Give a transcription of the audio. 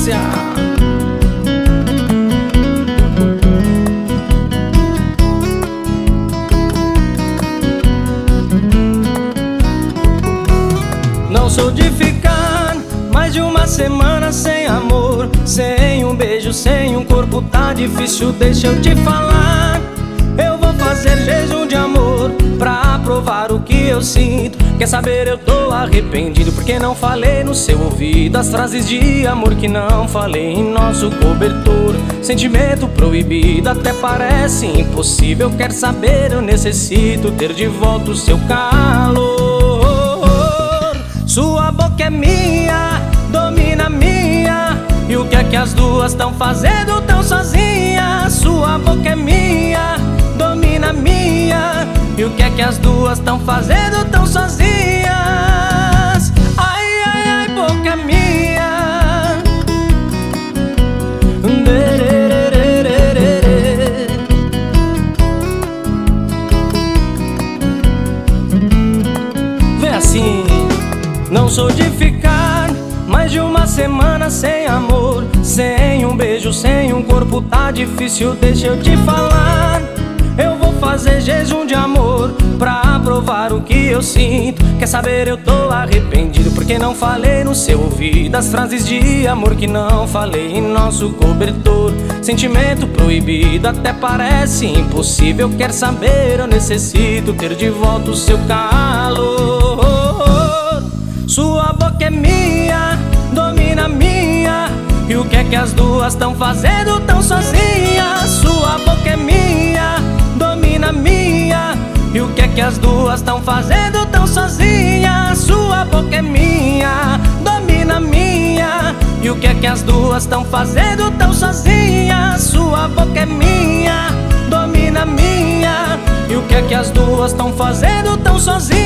sequência. Não sou de ficar mais de uma semana sem amor, sem um beijo, sem um corpo, tá difícil, deixa eu te falar. Eu vou fazer jejum de amor pra provar o que eu sinto. Quer saber, eu tô arrependido porque não falei no seu ouvido as frases de amor que não falei em nosso cobertor. Sentimento proibido, até parece impossível. Quer saber, eu necessito ter de volta o seu calor. Sua boca é minha, domina minha. E o que é que as duas tão fazendo tão sozinhas? Sua boca é minha, domina minha. E o que é que as duas tão fazendo tão sozinhas? Ai, ai, ai, boca minha. Vem assim. Não sou de ficar mais de uma semana sem amor, sem um beijo, sem um corpo, tá difícil, deixa eu te falar. Eu vou fazer jejum de amor pra provar o que eu sinto. Quer saber, eu tô arrependido porque não falei no seu ouvido as frases de amor que não falei em nosso cobertor. Sentimento proibido, até parece impossível. Quer saber, eu necessito ter de volta o seu calor. Sua boca é minha, domina minha. E o que é que as duas tão fazendo tão sozinhas? Sua boca é minha, domina minha. E o que é que as duas tão fazendo tão sozinhas? Sua boca é minha, domina minha. E o que é que as duas tão fazendo tão sozinhas? Sua boca é minha, domina minha. E o que é que as duas tão fazendo tão sozinhas?